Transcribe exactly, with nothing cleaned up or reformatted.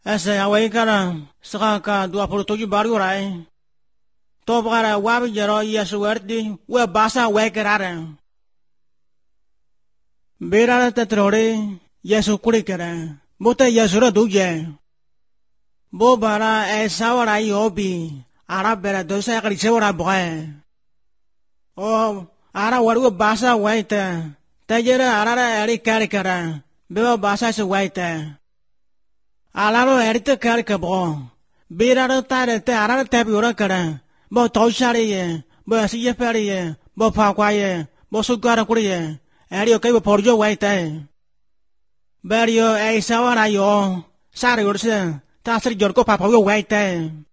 Ese away kara saka dua puluh tujuh baru rai. To bagara wabi jero Yesu werdi we basa we kerara. Berara tetrore Yesu kuri kera. Bote Yesu ra duje. Bo bara e sawara yobi. Ara bera dosa kari sewara boy. Oh, ara waru basa we te. Tajera ara eri kari kera. Beba basa se we te. Alaro erite kari kebo. Berara tare te ara te biura kera. Bo toshari ye. Bo asiye peri ye. Bo pakwa ye. Bo sugara kuri ye. Erio kebo porjo we te. Berio e sawara yo. Sari urse. Tasri jorko papayo we te.